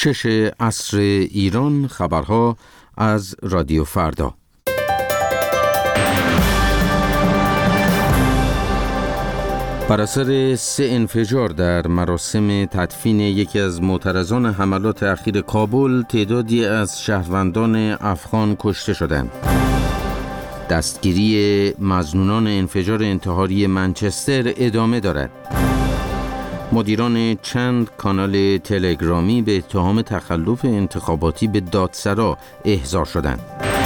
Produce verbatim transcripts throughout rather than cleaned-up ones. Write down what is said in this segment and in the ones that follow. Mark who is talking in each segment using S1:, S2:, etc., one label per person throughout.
S1: شش عصر ایران، خبرها از رادیو فردا. بر اثر سه انفجار در مراسم تدفین یکی از معترضان حملات اخیر کابل، تعدادی از شهروندان افغان کشته شدند. دستگیری مظنونان انفجار انتحاری منچستر ادامه دارد. مدیران چند کانال تلگرامی به اتهام تخلف انتخاباتی به دادسرا احضار شدند.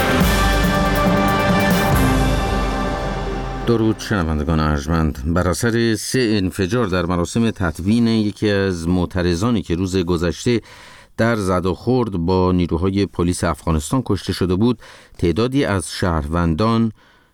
S1: درود شنوندگان ارجمند. بر اثر سه انفجار در مراسم تدفین یکی از معترضانی که روز گذشته در زد و خورد با نیروهای پلیس افغانستان کشته شده بود، تعدادی از شهروندان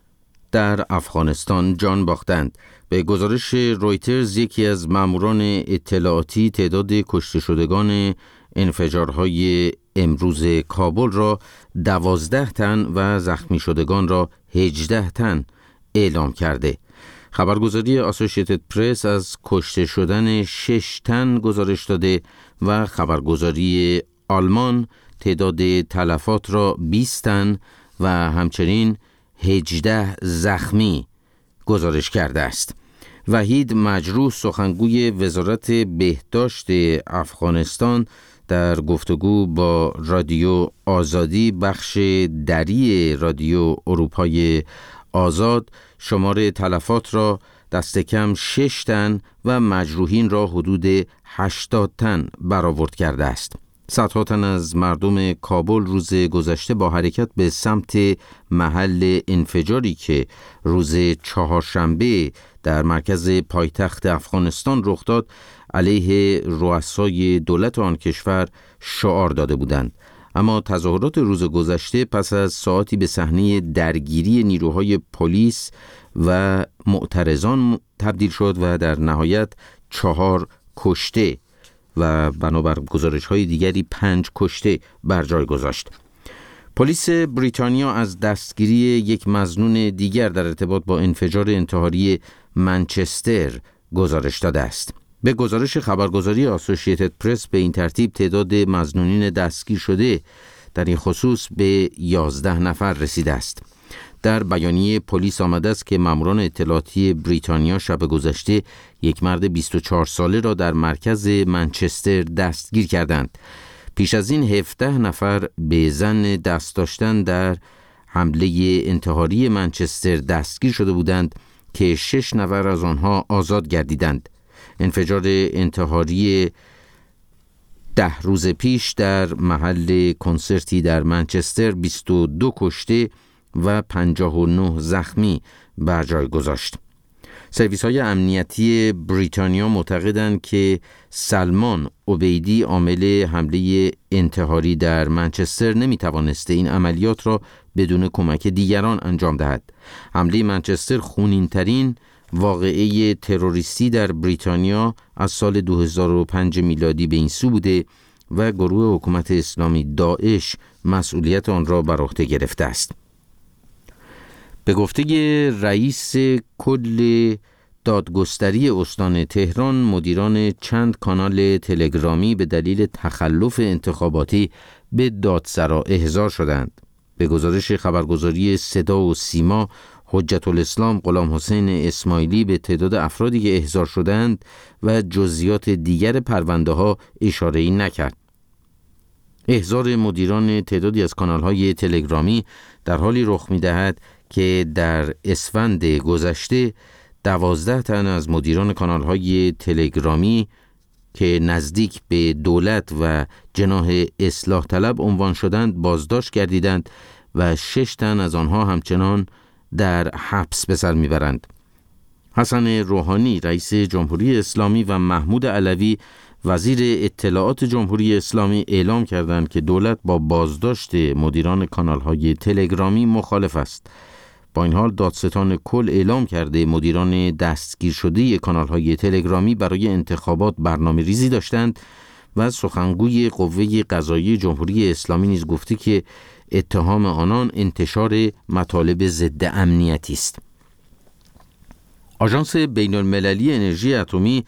S1: در افغانستان جان باختند. به گزارش رویترز، یکی از ماموران اطلاعاتی تعداد کشته شدگان انفجارهای امروز کابل را دوازده تن و زخمی شدگان را هجده تن اعلام کرده. خبرگزاری آسوشیتد پرس از کشته شدن شش تن گزارش داده و خبرگزاری آلمان تعداد تلفات را بیست تن و همچنین هجده زخمی گزارش کرده است. وحید مجروح، سخنگوی وزارت بهداشت افغانستان، در گفتگو با رادیو آزادی، بخش دری رادیو اروپای آزاد، شمار تلفات را دست کم شش تن و مجروحین را حدود هشتاد تن برآورد کرده است. صدها تن از مردم کابل روز گذشته با حرکت به سمت محل انفجاری که روز چهارشنبه در مرکز پایتخت افغانستان رخ داد، علیه رؤسای دولت آن کشور شعار داده بودند. اما تظاهرات روز گذشته پس از ساعتی به صحنه درگیری نیروهای پلیس و معترضان تبدیل شد و در نهایت چهار کشته و بنابر گزارش‌های دیگری پنج کشته بر جای گذاشت. پلیس بریتانیا از دستگیری یک مظنون دیگر در ارتباط با انفجار انتحاری منچستر گزارش داده است. به گزارش خبرگزاری آسوشیتد پرس، به این ترتیب تعداد مظنونین دستگیر شده در این خصوص به یازده نفر رسیده است. در بیانیه پلیس آمده است که ماموران اطلاعاتی بریتانیا شب گذشته یک مرد بیست و چهار ساله را در مرکز منچستر دستگیر کردند. پیش از این هفده نفر به ظن دست داشتن در حمله انتحاری منچستر دستگیر شده بودند که شش نفر از آنها آزاد گردیدند. انفجار انتحاری ده روز پیش در محل کنسرتی در منچستر بیست و دو کشته و پنجاه و نه زخمی بر جای گذاشت. سرویس های امنیتی بریتانیا معتقدند که سلمان عبیدی، عامل حمله انتحاری در منچستر، نمی توانسته این عملیات را بدون کمک دیگران انجام دهد. حمله منچستر خونین ترین واقعه تروریستی در بریتانیا از سال دو هزار و پنج میلادی به این سو بوده و گروه حکومت اسلامی داعش مسئولیت آن را بر عهده گرفته است. به گفته رئیس کل دادگستری استان تهران، مدیران چند کانال تلگرامی به دلیل تخلف انتخاباتی به دادسرا احضار شدند. به گزارش خبرگزاری صدا و سیما، حجت الاسلام غلام حسین اسماعیلی به تعداد افرادی که احضار شدند و جزئیات دیگر پرونده ها اشاره‌ای نکرد. احضار مدیران تعدادی از کانال‌های تلگرامی در حالی رخ می‌دهد که در اسفند گذشته دوازده تن از مدیران کانال‌های تلگرامی که نزدیک به دولت و جناح اصلاح طلب عنوان شدند بازداشت گردیدند و شش تن از آنها همچنان در حبس به سر میبرند. حسن روحانی، رئیس جمهوری اسلامی، و محمود علوی، وزیر اطلاعات جمهوری اسلامی، اعلام کردند که دولت با بازداشت مدیران کانال‌های تلگرامی مخالف است. با این حال دادستان کل اعلام کرده مدیران دستگیر شده کانال‌های تلگرامی برای انتخابات برنامه ریزی داشتند و سخنگوی قوه قضاییه جمهوری اسلامی نیز گفته که اتهام آنان انتشار مطالب ضد امنیتی است. آژانس بین‌المللی انرژی اتمی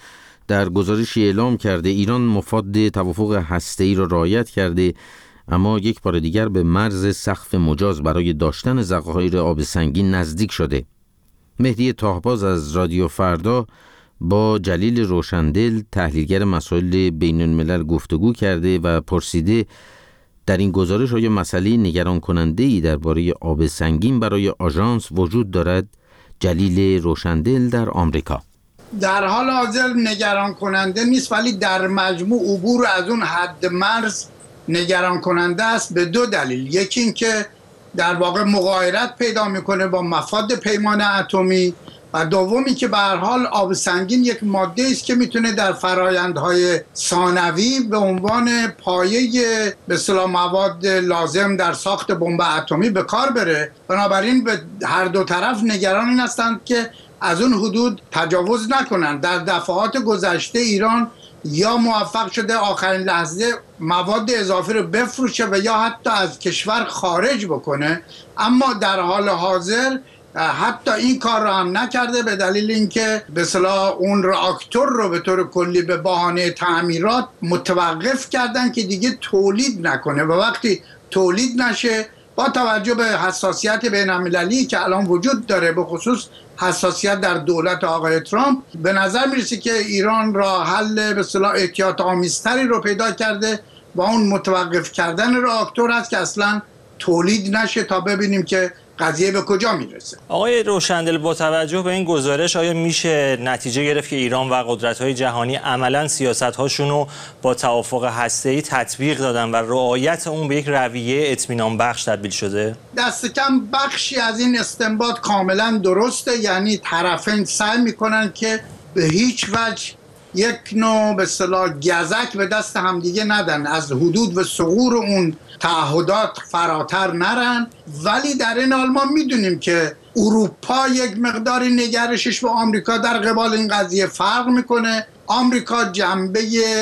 S1: در گزارشی اعلام کرده ایران مفاد توافق هسته‌ای را رعایت کرده، اما یک بار دیگر به مرز سقف مجاز برای داشتن ذخایر آب سنگین نزدیک شده. مهدی طاهباز از رادیو فردا با جلیل روشندل تحلیلگر مسائل بین الملل گفتگو کرده و پرسیده در این گزارش آیا مسئله نگران کننده‌ای درباره آب سنگین برای آژانس وجود دارد؟ جلیل روشندل در آمریکا:
S2: در حال حاضر نگران کننده نیست، ولی در مجموع عبور از اون حد مرز نگران کننده است به دو دلیل. یکی این که در واقع مغایرت پیدا میکنه با مفاد پیمان اتمی، و دومی که به هر حال آب سنگین یک ماده است که میتونه در فرآیندهای ثانوی به عنوان پایه به اصطلاح مواد لازم در ساخت بمب اتمی به کار بره. بنابراین به هر دو طرف نگران این هستند که از اون حدود تجاوز نکنند. در دفعات گذشته ایران یا موفق شده آخرین لحظه مواد اضافی رو بفروشه و یا حتی از کشور خارج بکنه، اما در حال حاضر حتی این کار رو هم نکرده، به دلیل اینکه به اصطلاح اون راکتور رو به طور کلی به بهانه تعمیرات متوقف کردن که دیگه تولید نکنه، و وقتی تولید نشه با توجه به حساسیت بین‌المللی که الان وجود داره، به خصوص حساسیت در دولت آقای ترامپ، به نظر میرسه که ایران راه حل به اصطلاح احتیاط آمیزتری رو پیدا کرده و اون متوقف کردن راکتور است که اصلا تولید نشه تا ببینیم که قضیه به کجا میرسه.
S3: آقای روشندل، با توجه به این گزارش آیا میشه نتیجه گرفت که ایران و قدرت‌های جهانی عملاً سیاست‌هاشون رو با توافق هسته‌ای تطبیق دادن و رعایت اون به یک رویه اطمینان بخش تبدیل شده؟
S2: دست کم بخشی از این استنباط کاملا درسته، یعنی طرفین سعی میکنن که به هیچ وجه یک نوع به اصطلاح گزک به دست همدیگه ندن، از حدود و ثغور اون تعهدات فراتر نرن. ولی در این حال ما میدونیم که اروپا یک مقداری نگرشش با آمریکا در قبال این قضیه فرق میکنه. آمریکا جنبه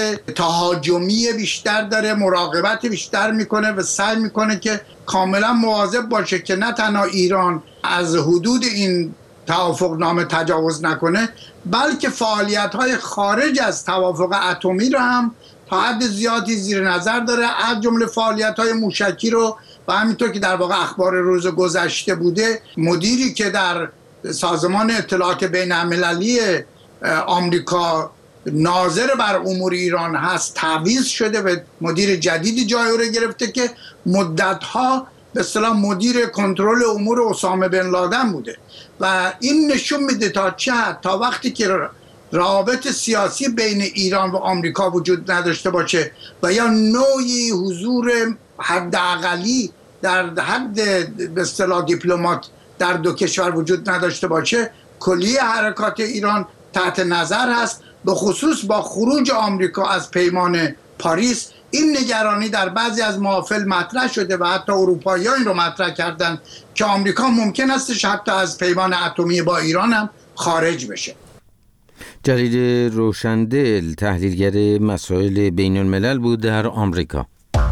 S2: تهاجمی بیشتر داره، مراقبت بیشتر میکنه و سعی میکنه که کاملا مواظب باشه که نه تنها ایران از حدود این توافق نامه تجاوز نکنه، بلکه فعالیت‌های خارج از توافق اتمی رو هم تا حد زیادی زیر نظر داره، از جمله فعالیت‌های موشکی رو. و همینطور که در واقع اخبار روز گذشته بوده، مدیری که در سازمان اطلاعات بین‌المللی آمریکا ناظر بر امور ایران هست تعویض شده و مدیر جدیدی جای او رو گرفته که مدت‌ها به اصطلاح مدیر کنترل امور اسامه بن لادن بوده. و این نشون میده تا چه حد، تا وقتی که روابط سیاسی بین ایران و آمریکا وجود نداشته باشه و یا نوعی حضور حداقلی در حد به اصطلاح دیپلمات در دو کشور وجود نداشته باشه، کلیه حرکات ایران تحت نظر هست. به خصوص با خروج آمریکا از پیمان پاریس این نگرانی در بعضی از محافل مطرح شده و حتی اروپایی‌ها این رو مطرح کردن که آمریکا ممکن است حتی از پیمان اتمی با ایران هم خارج بشه.
S1: جلیل روشندل تحلیلگر مسائل بین الملل بود در آمریکا.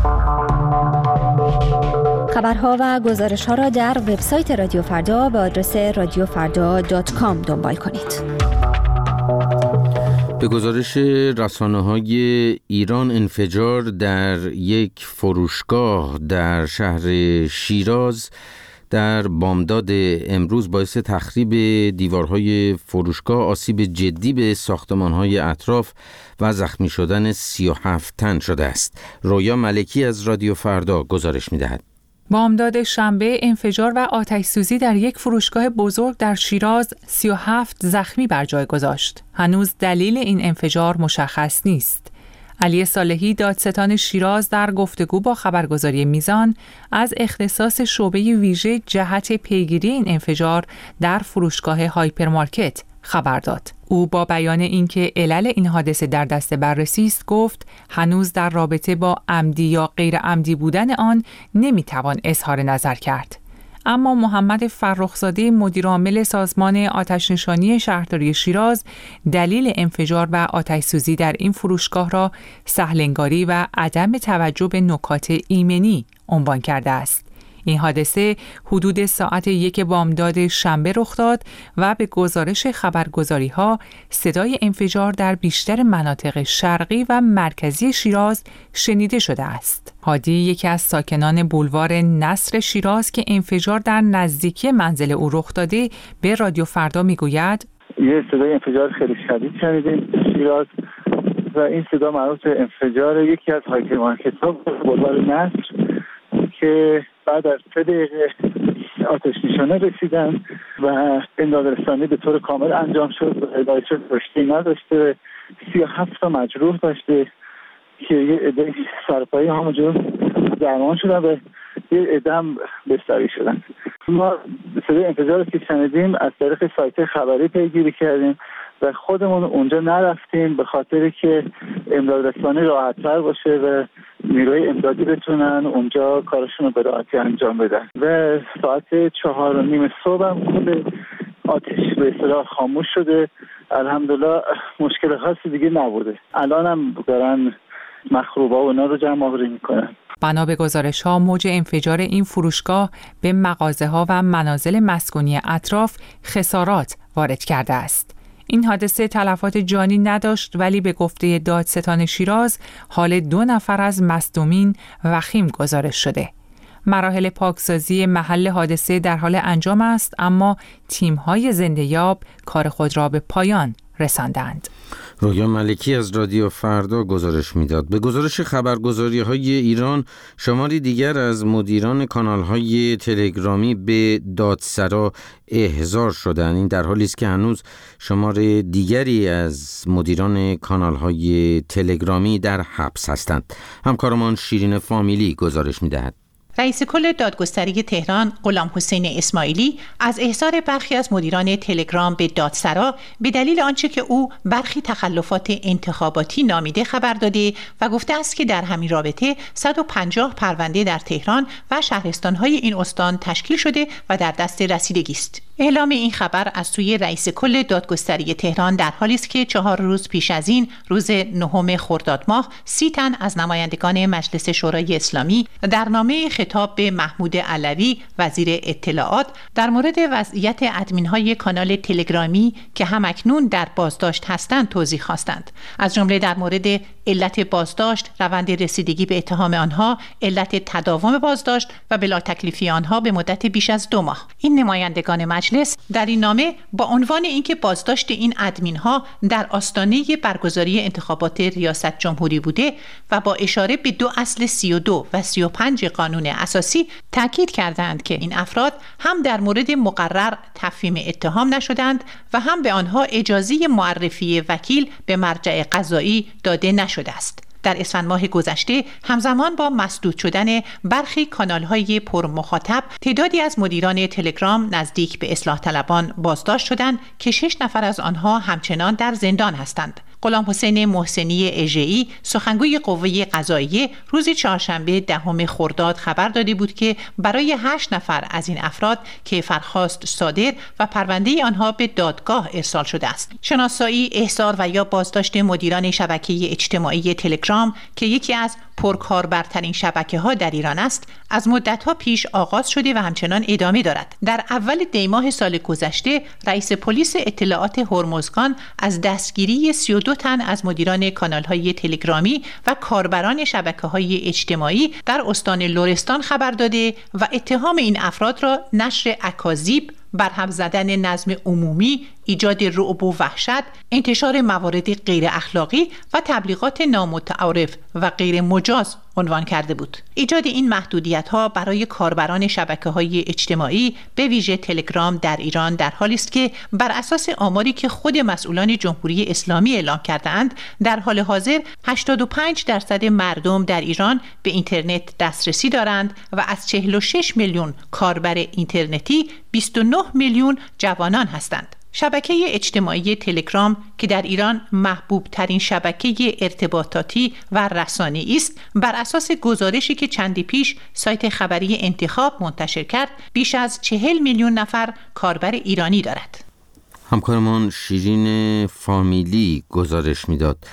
S4: خبرها و گزارش‌ها را در وبسایت رادیو فردا به آدرس رادیو فردا دات کام دنبال کنید.
S1: به گزارش رسانه‌های ایران، انفجار در یک فروشگاه در شهر شیراز در بامداد امروز باعث تخریب دیوارهای فروشگاه، آسیب جدی به ساختمان‌های اطراف و زخمی شدن سی و هفت تن شده است. رویا ملکی از رادیو فردا گزارش می‌دهد.
S5: بامداد شنبه انفجار و آتش‌سوزی در یک فروشگاه بزرگ در شیراز سی و هفت زخمی بر جای گذاشت. هنوز دلیل این انفجار مشخص نیست. علی صالحی، دادستان شیراز، در گفتگو با خبرگزاری میزان از اختصاص شعبه ویژه جهت پیگیری این انفجار در فروشگاه هایپرمارکت خبر داد. او با بیان اینکه علل این حادثه در دست بررسی است گفت هنوز در رابطه با عمدی یا غیر عمدی بودن آن نمیتوان اظهار نظر کرد. اما محمد فرخزاده، مدیرعامل سازمان آتش‌نشانی شهرداری شیراز، دلیل انفجار و آتش‌سوزی در این فروشگاه را سهل‌انگاری و عدم توجه به نکات ایمنی عنوان کرده است. این حادثه حدود ساعت یک بامداد شنبه رخ داد و به گزارش خبرگزاری‌ها صدای انفجار در بیشتر مناطق شرقی و مرکزی شیراز شنیده شده است. هادی یکی از ساکنان بولوار نصر شیراز که انفجار در نزدیکی منزل او رخ داده به رادیو فردا میگوید
S6: یه صدای انفجار خیلی شدید شنیدیم شیراز و این صدا مربوط به انفجار یکی از هایپر مارکت‌ها بولوار نصر که بعد از سه دقیقه آتش نشانه رسیدن و امدادرسانی به طور کامل انجام شد و هدایت کشته نداشته. سی و هفت تا مجروح داشته که یه عده سرپایی همونجور درمان شدن و یه عده هم بستری شدن. ما صدای انفجار که شنیدیم از طریق سایت خبری پیگیری کردیم و خودمون اونجا نرفتیم به خاطر که امدادرسانی راحت‌تر باشه و نیروی امدادی بتونن اونجا کارشون رو به راحتی انجام بدن. و ساعت چهار و نیم صبح هم خود آتش به اصطلاح خاموش شده. الحمدلله مشکل خاصی دیگه نبوده. الان هم دارن مخروبا و اینا رو جمع آوری میکنن.
S5: بنا به گزارش‌ها موج انفجار این فروشگاه به مغازه‌ها و منازل مسکونی اطراف خسارات وارد کرده است. این حادثه تلفات جانی نداشت ولی به گفته دادستان شیراز حال دو نفر از مصدومین وخیم گزارش شده. مراحل پاکسازی محل حادثه در حال انجام است اما تیم‌های زنده‌یاب کار خود را به پایان رساندند.
S1: رویا ملکی از رادیو فردا گزارش میداد. به گزارش خبرگزاری‌های ایران شماری دیگر از مدیران کانال‌های تلگرامی به دادسرا احضار شدند. این در حالی است که هنوز شمار دیگری از مدیران کانال‌های تلگرامی در حبس هستند. همکارمان شیرین فامیلی گزارش می‌دهد.
S7: رئیس کل دادگستری تهران غلام حسین اسماعیلی از احضار برخی از مدیران تلگرام به دادسرا به دلیل آنچه که او برخی تخلفات انتخاباتی نامیده خبر داده و گفته است که در همین رابطه صد و پنجاه پرونده در تهران و شهرستان‌های این استان تشکیل شده و در دست رسیدگی است. اعلام این خبر از سوی رئیس کل دادگستری تهران در حالی است که چهار روز پیش از این روز نهم خرداد ماه سی تن از نمایندگان مجلس شورای اسلامی در نامه خطاب به محمود علوی وزیر اطلاعات در مورد وضعیت ادمین‌های کانال تلگرامی که همکنون در بازداشت هستند توضیح خواستند. از جمله در مورد علت بازداشت، روند رسیدگی به اتهام آنها، علت تداوم بازداشت و بلا تکلیفی آنها به مدت بیش از دو ماه. این نمایندگان مجلس در این نامه با عنوان اینکه بازداشت این ادمین‌ها در آستانه برگزاری انتخابات ریاست جمهوری بوده و با اشاره به دو اصل سی و دو و سی و پنج قانون اساسی تاکید کردند که این افراد هم در مورد مقرر تفهیم اتهام نشدند و هم به آنها اجازه معرفی وکیل به مرجع قضایی داده نشده است. در اسفند ماه گذشته همزمان با مسدود شدن برخی کانال‌های پرمخاطب تعدادی از مدیران تلگرام نزدیک به اصلاح طلبان بازداشت شدند که شش نفر از آنها همچنان در زندان هستند. غلام حسین محسنی اژه‌ای سخنگوی قوه قضاییه روز چهارشنبه دهم خرداد خبر داده بود که برای هشت نفر از این افراد کیفرخواست صادر و پرونده آنها به دادگاه ارسال شده است. شناسایی، احضار و یا بازداشت مدیران شبکه اجتماعی تلگرام که یکی از پرکاربرترین شبکه‌ها در ایران است، از مدت‌ها پیش آغاز شده و همچنان ادامه دارد. در اول دی ماه سال گذشته، رئیس پلیس اطلاعات هرمزگان از دستگیری سی و دو تن از مدیران کانال‌های تلگرامی و کاربران شبکه‌های اجتماعی در استان لرستان خبر داده و اتهام این افراد را نشر اکاذیب، برهم زدن نظم عمومی، ایجاد رعب و وحشت، انتشار موارد غیر اخلاقی و تبلیغات نامتعارف و غیر مجاز عنوان کرده بود. ایجاد این محدودیت‌ها برای کاربران شبکه‌های اجتماعی به ویژه تلگرام در ایران در حالی است که بر اساس آماری که خود مسئولان جمهوری اسلامی اعلام کرده‌اند، در حال حاضر هشتاد و پنج درصد مردم در ایران به اینترنت دسترسی دارند و از چهل و شش میلیون کاربر اینترنتی بیست و نه میلیون جوانان هستند. شبکه اجتماعی تلگرام که در ایران محبوب ترین شبکه ارتباطاتی و رسانه‌ای است، بر اساس گزارشی که چندی پیش سایت خبری انتخاب منتشر کرد، بیش از چهل میلیون نفر کاربر ایرانی دارد.
S1: همکارمان شیرین فامیلی گزارش میداد.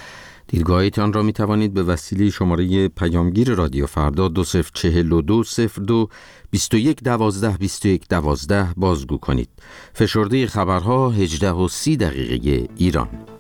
S1: دیدگاهتان را می توانید به وسیله شماره پیامگیر رادیو فردا دو صفر چهل و دو صفر دو بیست و یک دوازده بیست و یک دوازده بازگو کنید. فشرده خبرها هجده و سی دقیقه ایران.